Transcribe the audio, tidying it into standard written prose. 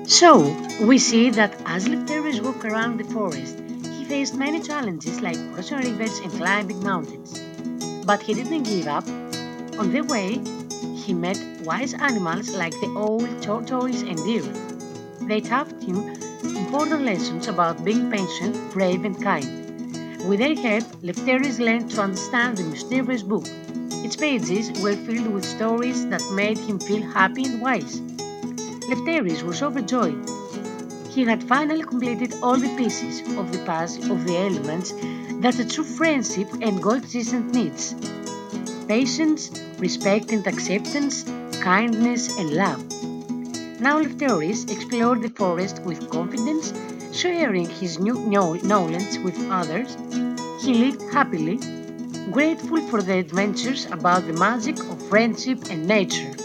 So, we see that as Lefteris walked around the forest, he faced many challenges like crossing rivers and climbing mountains. But he didn't give up. On the way, he met wise animals like the owl, tortoise, and deer. They taught him important lessons about being patient, brave, and kind. With their help, Lefteris learned to understand the mysterious book. Its pages were filled with stories that made him feel happy and wise. Lefteris was overjoyed. He had finally completed all the pieces of the puzzle of the elements that a true friendship and coexistence needs: patience, respect and acceptance, kindness and love. Now Lefteris explored the forest with confidence, sharing his new knowledge with others. He lived happily, grateful for the adventures about the magic of friendship and nature.